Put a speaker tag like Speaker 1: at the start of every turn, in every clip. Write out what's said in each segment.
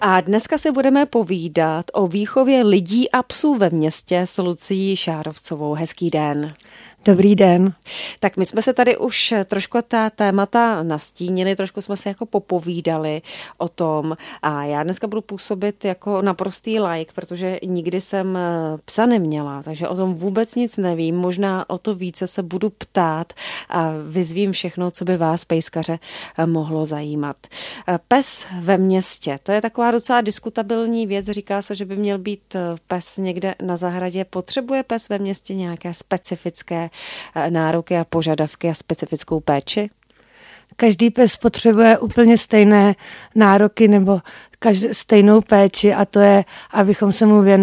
Speaker 1: A dneska si budeme povídat o výchově lidí a psů ve městě s Lucií Šárovcovou. Hezký den.
Speaker 2: Dobrý den.
Speaker 1: Tak my jsme se tady už trošku ta témata nastínili, trošku jsme se jako popovídali o tom a já dneska budu působit jako naprostý laik, protože nikdy jsem psa neměla, takže o tom vůbec nic nevím, možná o to více se budu ptát a vyzvím všechno, co by vás, pejskaře, mohlo zajímat. Pes ve městě, to je taková docela diskutabilní věc, říká se, že by měl být pes někde na zahradě. Potřebuje pes ve městě nějaké specifické nároky a požadavky a specifickou péči?
Speaker 2: Každý pes potřebuje úplně stejné nároky nebo stejnou péči a to je, abychom se mu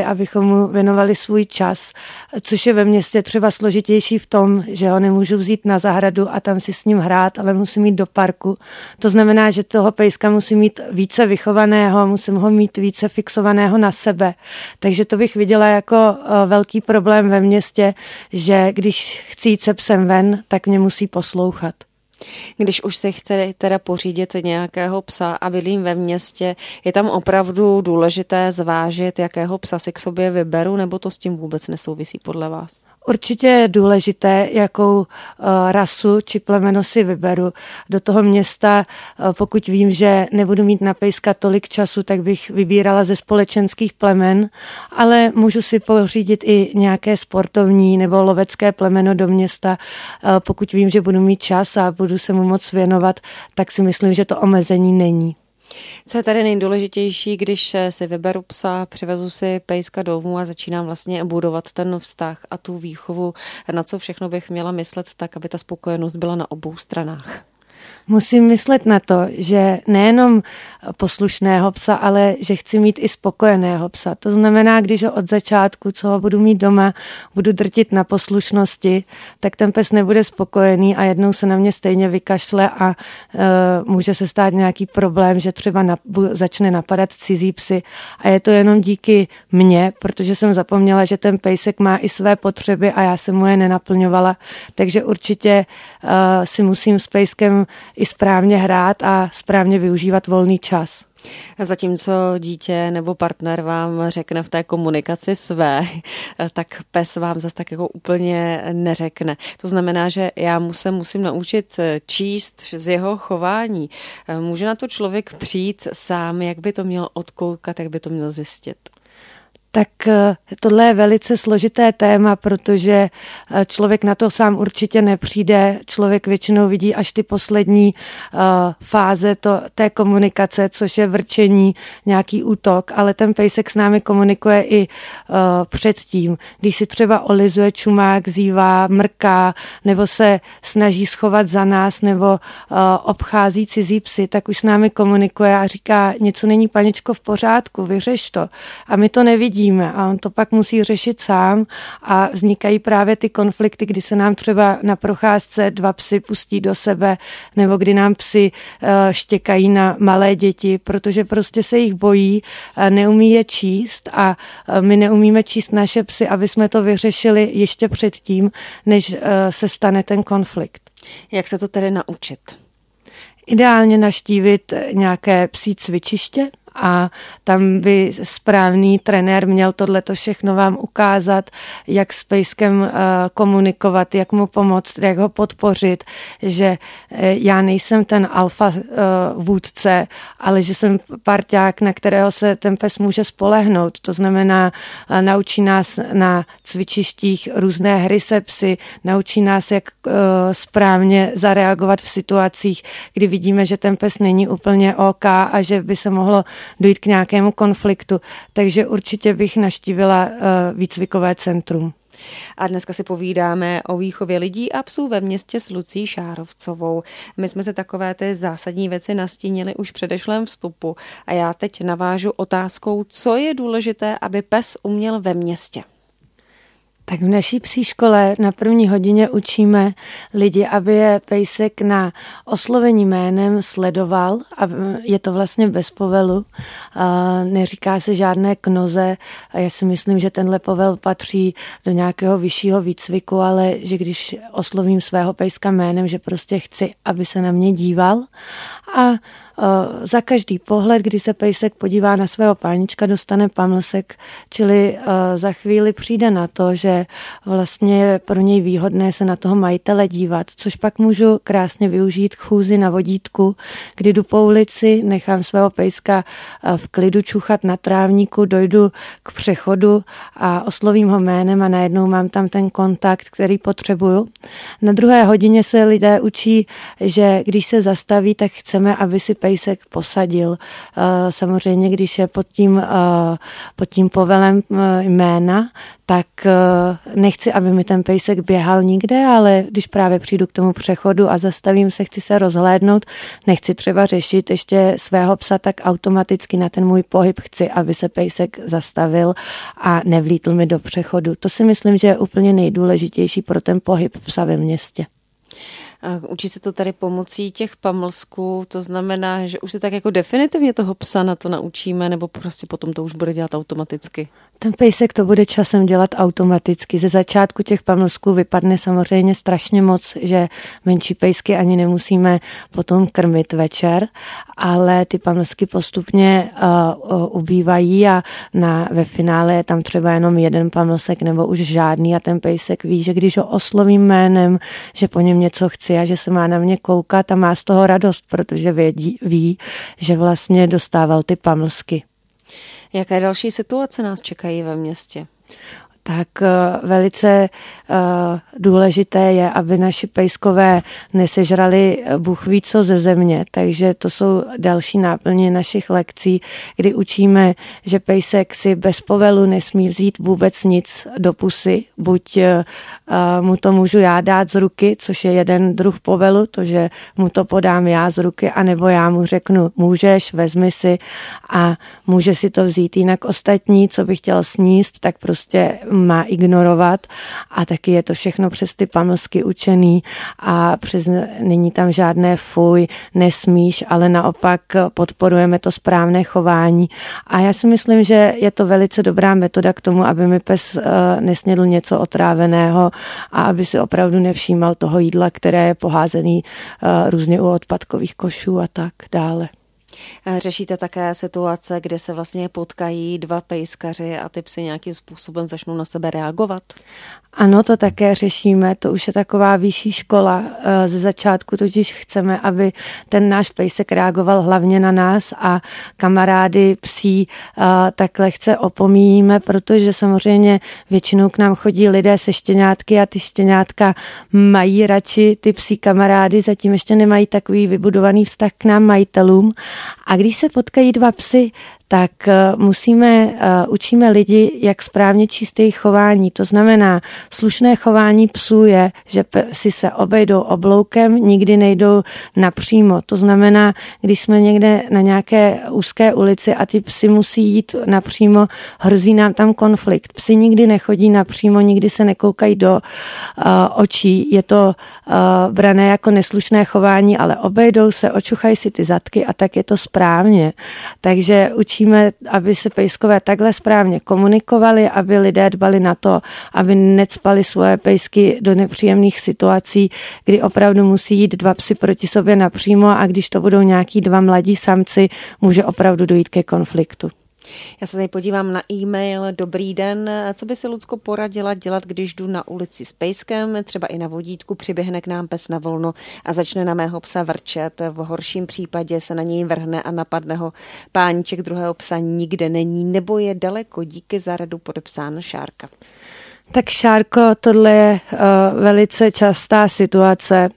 Speaker 2: věnovali svůj čas, což je ve městě třeba složitější v tom, že ho nemůžu vzít na zahradu a tam si s ním hrát, ale musím jít do parku. To znamená, že toho pejska musím mít více vychovaného, musím ho mít více fixovaného na sebe. Takže to bych viděla jako velký problém ve městě, že když chci jít se psem ven, tak mě musí poslouchat.
Speaker 1: Když už si chce teda pořídit nějakého psa a bydlím ve městě, je tam opravdu důležité zvážit, jakého psa si k sobě vyberu, nebo to s tím vůbec nesouvisí podle vás?
Speaker 2: Určitě je důležité, jakou rasu či plemeno si vyberu. Do toho města, pokud vím, že nebudu mít na pejska tolik času, tak bych vybírala ze společenských plemen, ale můžu si pořídit i nějaké sportovní nebo lovecké plemeno do města. Pokud vím, že budu mít čas a budu se mu moc věnovat, tak si myslím, že to omezení není.
Speaker 1: Co je tady nejdůležitější, když si vyberu psa, přivezu si pejska domů a začínám vlastně budovat ten vztah a tu výchovu, na co všechno bych měla myslet tak, aby ta spokojenost byla na obou stranách?
Speaker 2: Musím myslet na to, že nejenom poslušného psa, ale že chci mít i spokojeného psa. To znamená, když ho od začátku, co ho budu mít doma, budu drtit na poslušnosti, tak ten pes nebude spokojený a jednou se na mě stejně vykašle a může se stát nějaký problém, že třeba začne napadat cizí psy. A je to jenom díky mně, protože jsem zapomněla, že ten pejsek má i své potřeby a já jsem mu je nenaplňovala. Takže určitě si musím s pejskem i správně hrát a správně využívat volný čas.
Speaker 1: Zatímco dítě nebo partner vám řekne v té komunikaci své, tak pes vám zase tak jako úplně neřekne. To znamená, že já se musím naučit číst z jeho chování. Může na to člověk přijít sám, jak by to měl odkoukat, jak by to měl zjistit?
Speaker 2: Tak tohle je velice složité téma, protože člověk na to sám určitě nepřijde. Člověk většinou vidí až ty poslední fáze té komunikace, což je vrčení, nějaký útok, ale ten pejsek s námi komunikuje i předtím. Když si třeba olizuje čumák, zívá, mrká, nebo se snaží schovat za nás, nebo obchází cizí psy, tak už s námi komunikuje a říká, něco není, paničko, v pořádku, vyřeš to. A my to nevidíme. A on to pak musí řešit sám a vznikají právě ty konflikty, kdy se nám třeba na procházce dva psy pustí do sebe nebo kdy nám psy štěkají na malé děti, protože prostě se jich bojí, neumí je číst a my neumíme číst naše psy, aby jsme to vyřešili ještě předtím, než se stane ten konflikt.
Speaker 1: Jak se to tedy naučit?
Speaker 2: Ideálně navštívit nějaké psí cvičiště, a tam by správný trenér měl tohleto všechno vám ukázat, jak s pejskem komunikovat, jak mu pomoct, jak ho podpořit, že já nejsem ten alfa vůdce, ale že jsem parťák, na kterého se ten pes může spolehnout. To znamená, naučí nás na cvičištích různé hry se psy, naučí nás, jak správně zareagovat v situacích, kdy vidíme, že ten pes není úplně OK a že by se mohlo dojít k nějakému konfliktu. Takže určitě bych navštívila výcvikové centrum.
Speaker 1: A dneska si povídáme o výchově lidí a psů ve městě s Lucií Šárovcovou. My jsme se takové ty zásadní věci nastínili už v předešlém vstupu a já teď navážu otázkou, co je důležité, aby pes uměl ve městě.
Speaker 2: Tak v naší psí škole na první hodině učíme lidi, aby je pejsek na oslovení jménem sledoval a je to vlastně bez povelu. Neříká se žádné knoze a já si myslím, že tenhle povel patří do nějakého vyššího výcviku, ale že když oslovím svého pejska jménem, že prostě chci, aby se na mě díval a za každý pohled, kdy se pejsek podívá na svého pánička, dostane pamlsek, čili za chvíli přijde na to, že vlastně je pro něj výhodné se na toho majitele dívat, což pak můžu krásně využít k chůzi na vodítku, kdy jdu po ulici, nechám svého pejska v klidu čuchat na trávníku, dojdu k přechodu a oslovím ho jménem a najednou mám tam ten kontakt, který potřebuju. Na druhé hodině se lidé učí, že když se zastaví, tak chceme, aby si pejsek posadil. Samozřejmě, když je pod tím povelem jména, tak nechci, aby mi ten pejsek běhal nikde, ale když právě přijdu k tomu přechodu a zastavím se, chci se rozhlédnout, nechci třeba řešit ještě svého psa, tak automaticky na ten můj pohyb chci, aby se pejsek zastavil a nevlítl mi do přechodu. To si myslím, že je úplně nejdůležitější pro ten pohyb psa ve městě.
Speaker 1: Učí se to tady pomocí těch pamlsků, to znamená, že už se tak jako definitivně toho psa na to naučíme, nebo prostě potom to už bude dělat automaticky?
Speaker 2: Ten pejsek to bude časem dělat automaticky. Ze začátku těch pamlsků vypadne samozřejmě strašně moc, že menší pejsky ani nemusíme potom krmit večer, ale ty pamlsky postupně ubývají a ve finále je tam třeba jenom jeden pamlsek nebo už žádný a ten pejsek ví, že když ho oslovím jménem, že po něm něco chci a že se má na mě koukat a má z toho radost, protože ví, že vlastně dostával ty pamlsky.
Speaker 1: Jaké další situace nás čekají ve městě?
Speaker 2: Tak velice důležité je, aby naši pejskové nesežrali Bůh ví co ze země, takže to jsou další náplně našich lekcí, kdy učíme, že pejsek si bez povelu nesmí vzít vůbec nic do pusy, buď mu to můžu já dát z ruky, což je jeden druh povelu, to, že mu to podám já z ruky, anebo já mu řeknu, můžeš, vezmi si a může si to vzít. Jinak ostatní, co by chtěl sníst, tak prostě má ignorovat a taky je to všechno přes ty pamlsky učený a není tam žádné fuj, nesmíš, ale naopak podporujeme to správné chování. A já si myslím, že je to velice dobrá metoda k tomu, aby mi pes nesnědl něco otráveného a aby si opravdu nevšímal toho jídla, které je poházený různě u odpadkových košů a tak dále.
Speaker 1: Řešíte také situace, kde se vlastně potkají dva pejskaři a ty psy nějakým způsobem začnou na sebe reagovat?
Speaker 2: Ano, to také řešíme, to už je taková vyšší škola. Ze začátku totiž chceme, aby ten náš pejsek reagoval hlavně na nás a kamarády psí tak lehce opomíjíme, protože samozřejmě většinou k nám chodí lidé se štěňátky a ty štěňátka mají radši ty psí kamarády, zatím ještě nemají takový vybudovaný vztah k nám majitelům. A když se potkají dva psy, tak učíme lidi, jak správně číst jejich chování. To znamená, slušné chování psů je, že si se obejdou obloukem, nikdy nejdou napřímo. To znamená, když jsme někde na nějaké úzké ulici a ty psy musí jít napřímo, hrozí nám tam konflikt. Psi nikdy nechodí napřímo, nikdy se nekoukají do očí. Je to brané jako neslušné chování, ale obejdou se, očuchají si ty zadky a tak je to správně. Takže učíme, aby se pejskové takhle správně komunikovali, aby lidé dbali na to, aby necpali svoje pejsky do nepříjemných situací, kdy opravdu musí jít dva psy proti sobě napřímo a když to budou nějaký dva mladí samci, může opravdu dojít ke konfliktu.
Speaker 1: Já se tady podívám na e-mail. Dobrý den, co by si Lucko poradila dělat, když jdu na ulici s pejskem, třeba i na vodítku, přiběhne k nám pes na volno a začne na mého psa vrčet. V horším případě se na něj vrhne a napadne ho. Páníček druhého psa nikde není, nebo je daleko. Díky za radu, podepsán Šárka.
Speaker 2: Tak Šárko, tohle je velice častá situace.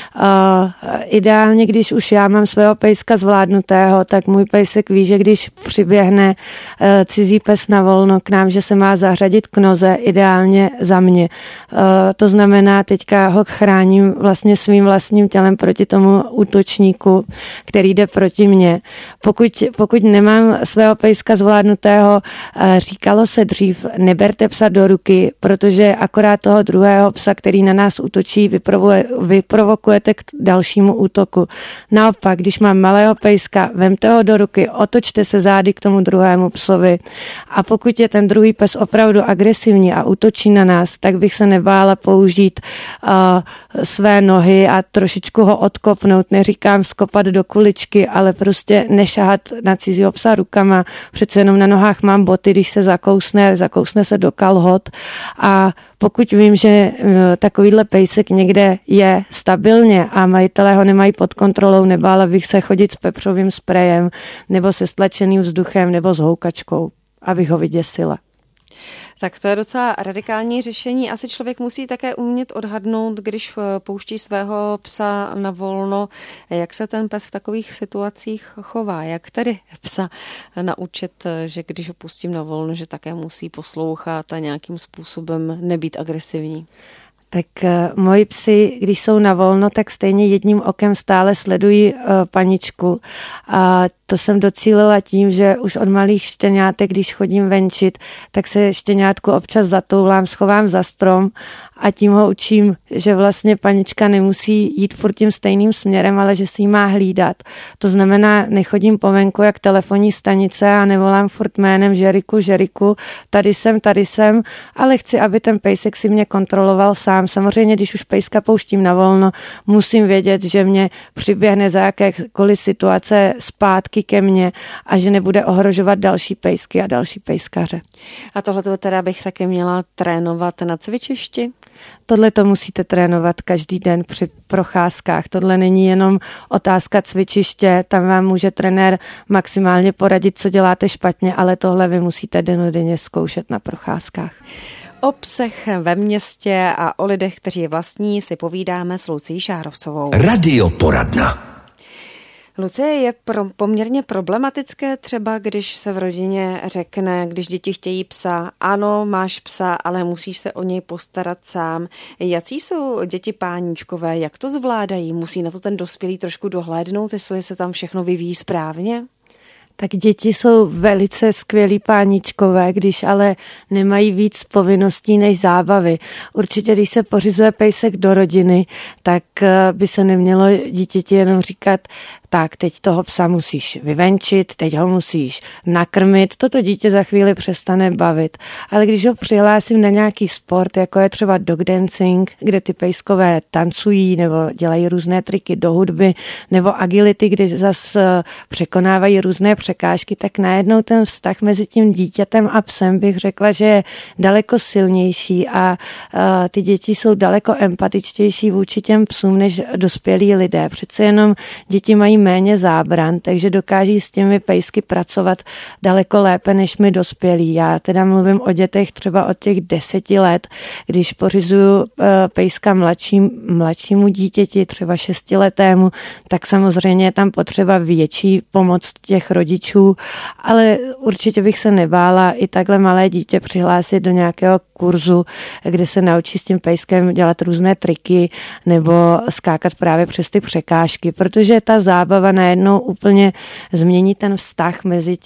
Speaker 2: Ideálně, když už já mám svého pejska zvládnutého, tak můj pejsek ví, že když přiběhne cizí pes na volno k nám, že se má zařadit k noze, ideálně za mě. To znamená, teďka ho chráním vlastně svým vlastním tělem proti tomu útočníku, který jde proti mně. Pokud nemám svého pejska zvládnutého, říkalo se dřív, neberte psa do ruky, protože akorát toho druhého psa, který na nás útočí, vyprovokujete k dalšímu útoku. Naopak, když mám malého pejska, vemte ho do ruky, otočte se zády k tomu druhému psovi a pokud je ten druhý pes opravdu agresivní a útočí na nás, tak bych se nebála použít své nohy a trošičku ho odkopnout. Neříkám skopat do kuličky, ale prostě nešahat na cizího psa rukama. Přece jenom na nohách mám boty, když se zakousne se do kalhot a pokud vím, že takovýhle pejsek někde je stabilně a majitelé ho nemají pod kontrolou, nebála bych se chodit s pepřovým sprejem nebo se stlačeným vzduchem nebo s houkačkou, abych ho vyděsila.
Speaker 1: Tak to je docela radikální řešení. Asi člověk musí také umět odhadnout, když pouští svého psa na volno, jak se ten pes v takových situacích chová. Jak tedy psa naučit, že když ho pustím na volno, že také musí poslouchat a nějakým způsobem nebýt agresivní?
Speaker 2: Tak moji psi, když jsou na volno, tak stejně jedním okem stále sledují paničku. A to jsem docílila tím, že už od malých štěňátek, když chodím venčit, tak se štěňátku občas zatoulám, schovám za strom a tím ho učím, že vlastně panička nemusí jít furt tím stejným směrem, ale že si ji má hlídat. To znamená, nechodím po venku jak telefonní stanice a nevolám furt jménem Žeriku, tady jsem, ale chci, aby ten pejsek si mě kontroloval sám. Samozřejmě, když už pejska pouštím na volno, musím vědět, že mě přiběhne za jakékoliv situace zpátky ke mně a že nebude ohrožovat další pejsky a další pejskaře.
Speaker 1: A tohle teda bych taky měla trénovat na cvičišti?
Speaker 2: Tohle to musíte trénovat každý den při procházkách. Tohle není jenom otázka cvičiště, tam vám může trenér maximálně poradit, co děláte špatně, ale tohle vy musíte dennodenně zkoušet na procházkách.
Speaker 1: O psech ve městě a o lidech, kteří je vlastní, si povídáme s Lucií Šárovcovou.
Speaker 3: Radioporadna.
Speaker 1: Lucie, je poměrně problematické třeba, když se v rodině řekne, když děti chtějí psa, ano, máš psa, ale musíš se o něj postarat sám. Jací jsou děti páníčkové, jak to zvládají? Musí na to ten dospělý trošku dohlédnout, jestli se tam všechno vyvíjí správně?
Speaker 2: Tak děti jsou velice skvělí páničkové, když ale nemají víc povinností než zábavy. Určitě, když se pořizuje pejsek do rodiny, tak by se nemělo dítěti jenom říkat, tak teď toho psa musíš vyvenčit, teď ho musíš nakrmit, toto dítě za chvíli přestane bavit. Ale když ho přihlásím na nějaký sport, jako je třeba dog dancing, kde ty pejskové tancují nebo dělají různé triky do hudby, nebo agility, kde zase překonávají různé překážky, tak najednou ten vztah mezi tím dítětem a psem bych řekla, že je daleko silnější a ty děti jsou daleko empatičtější vůči těm psům než dospělí lidé. Přece jenom děti mají méně zábran, takže dokáží s těmi pejsky pracovat daleko lépe než my dospělí. Já teda mluvím o dětech třeba od těch 10 let, když pořizuju pejska mladšímu dítěti, třeba 6letému, tak samozřejmě je tam potřeba větší pomoc těch rodičů, ale určitě bych se nebála i takhle malé dítě přihlásit do nějakého kurzu, kde se naučí s tím pejskem dělat různé triky nebo skákat právě přes ty překážky, protože ta zábava najednou úplně změní ten vztah mezi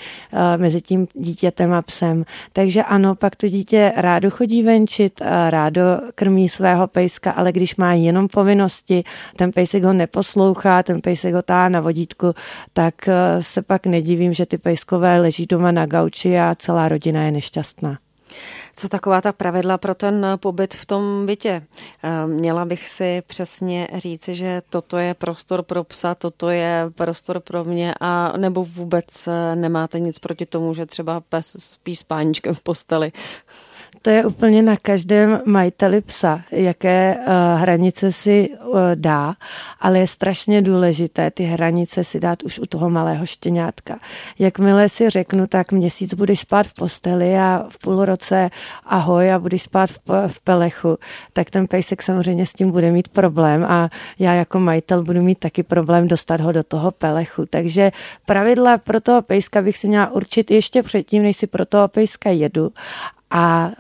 Speaker 2: tím dítětem a psem. Takže ano, pak to dítě rádo chodí venčit, rádo krmí svého pejska, ale když má jenom povinnosti, ten pejsek ho neposlouchá, ten pejsek ho táhá na vodítku, tak se pak nedivím, že ty pejskové leží doma na gauči a celá rodina je nešťastná.
Speaker 1: Co taková ta pravidla pro ten pobyt v tom bytě? Měla bych si přesně říci, že toto je prostor pro psa, toto je prostor pro mě, a nebo vůbec nemáte nic proti tomu, že třeba pes spí s páníčkem v posteli?
Speaker 2: To je úplně na každém majiteli psa, jaké hranice si dá, ale je strašně důležité ty hranice si dát už u toho malého štěňátka. Jakmile si řeknu, tak měsíc budeš spát v posteli a v půl roce ahoj a budeš spát v pelechu, tak ten pejsek samozřejmě s tím bude mít problém a já jako majitel budu mít taky problém dostat ho do toho pelechu. Takže pravidla pro toho pejska bych si měla určit ještě předtím, než si pro toho pejska jedu. A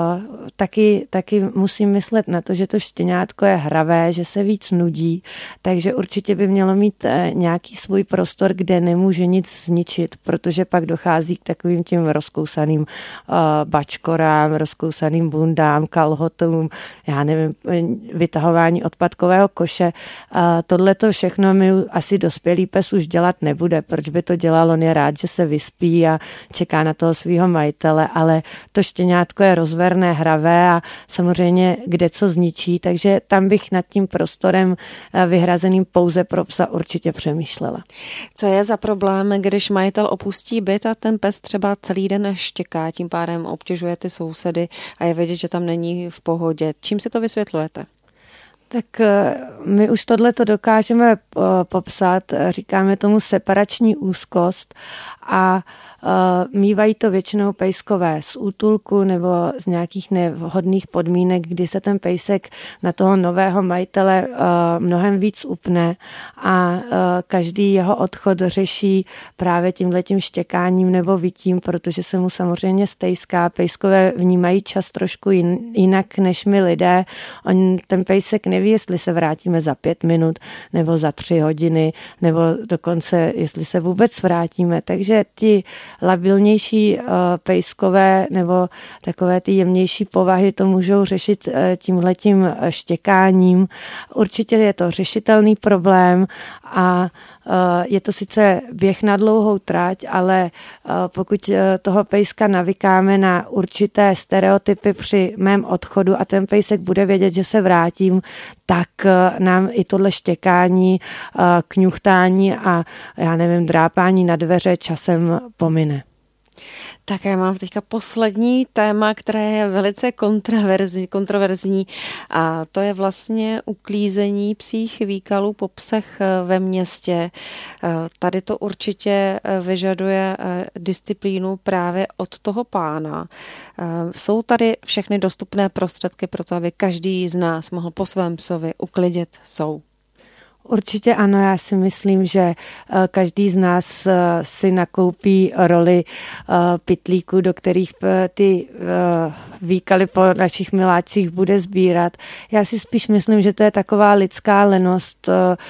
Speaker 2: taky musím myslet na to, že to štěňátko je hravé, že se víc nudí, takže určitě by mělo mít nějaký svůj prostor, kde nemůže nic zničit, protože pak dochází k takovým těm rozkousaným bačkorám, rozkousaným bundám, kalhotům, já nevím, vytahování odpadkového koše. Tohleto všechno mi asi dospělý pes už dělat nebude, proč by to dělal, on je rád, že se vyspí a čeká na toho svého majitele, ale to štěňátko je rozverné, hravé a samozřejmě kde co zničí, takže tam bych nad tím prostorem vyhrazeným pouze pro psa určitě přemýšlela.
Speaker 1: Co je za problém, když majitel opustí byt a ten pes třeba celý den štěká, tím pádem obtěžuje ty sousedy a je vidět, že tam není v pohodě. Čím si to vysvětlujete?
Speaker 2: Tak my už tohleto dokážeme popsat, říkáme tomu separační úzkost a mívají to většinou pejskové z útulku nebo z nějakých nevhodných podmínek, kdy se ten pejsek na toho nového majitele mnohem víc upne a každý jeho odchod řeší právě tímhletím štěkáním nebo vytím, protože se mu samozřejmě stejská. Pejskové vnímají čas trošku jinak než my lidé. Ten pejsek neví, jestli se vrátíme za 5 minut nebo za 3 hodiny nebo dokonce, jestli se vůbec vrátíme. Takže ti labilnější pejskové nebo takové ty jemnější povahy to můžou řešit tímhletím štěkáním. Určitě je to řešitelný problém a je to sice běh na dlouhou trať, ale pokud toho pejska navykáme na určité stereotypy při mém odchodu a ten pejsek bude vědět, že se vrátím, tak nám i tohle štěkání, kňuchtání a já nevím, drápání na dveře časem pomine.
Speaker 1: Tak já mám teďka poslední téma, které je velice kontroverzní a to je vlastně uklízení psích výkalů po psech ve městě. Tady to určitě vyžaduje disciplínu právě od toho pána. Jsou tady všechny dostupné prostředky pro to, aby každý z nás mohl po svém psovi uklidit? Jsou.
Speaker 2: Určitě ano, já si myslím, že každý z nás si nakoupí roli pytlíků, do kterých ty výkaly po našich miláčcích bude sbírat. Já si spíš myslím, že to je taková lidská lenost.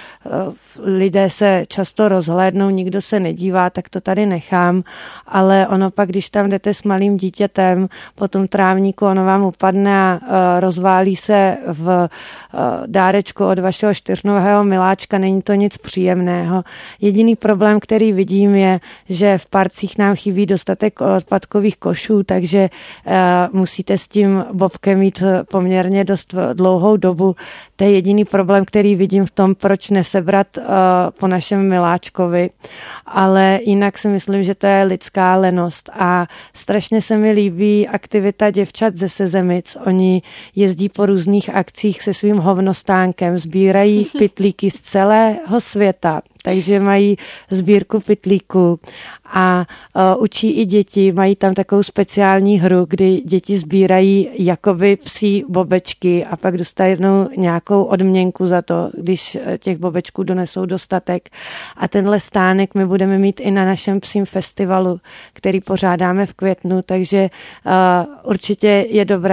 Speaker 2: Lidé se často rozhlédnou, nikdo se nedívá, tak to tady nechám, ale ono pak, když tam jdete s malým dítětem po tom trávníku, ono vám upadne a rozválí se v dárečku od vašeho 4nového miláčka, není to nic příjemného. Jediný problém, který vidím, je, že v parcích nám chybí dostatek odpadkových košů, takže musíte s tím bobkem mít poměrně dost dlouhou dobu. To je jediný problém, který vidím v tom, proč nesebrat po našem miláčkovi. Ale jinak si myslím, že to je lidská lenost a strašně se mi líbí aktivita děvčat ze Sezemic. Oni jezdí po různých akcích se svým hovnostánkem, sbírají pytlíky z celého světa, takže mají sbírku pytlíků a učí i děti, mají tam takovou speciální hru, kdy děti sbírají jakoby psí bobečky a pak dostanou nějakou odměnku za to, když těch bobečků donesou dostatek. A tenhle stánek my budeme mít i na našem psím festivalu, který pořádáme v květnu, takže určitě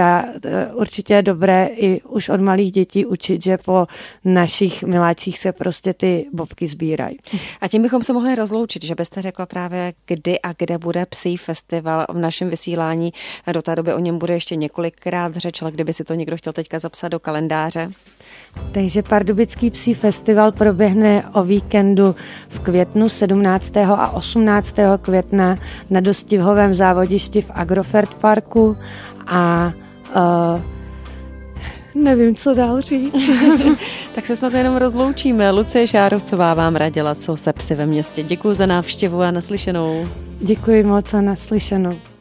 Speaker 2: je dobré i už od malých dětí učit, že po našich miláčích se prostě ty bobky sbírají.
Speaker 1: A tím bychom se mohli rozloučit, že byste řekla právě, kdy a kde bude psí festival v našem vysílání. Do té doby o něm bude ještě několikrát řeč, ale kdyby si to někdo chtěl teďka zapsat do kalendáře.
Speaker 2: Takže Pardubický psí festival proběhne o víkendu v květnu 17. a 18. května na Dostihovém závodišti v Agrofert parku a nevím, co dál říct.
Speaker 1: Tak se snad jenom rozloučíme. Lucie Žárovcová vám radila, co se psy ve městě. Děkuji za návštěvu a naslyšenou.
Speaker 2: Děkuji moc a naslyšenou.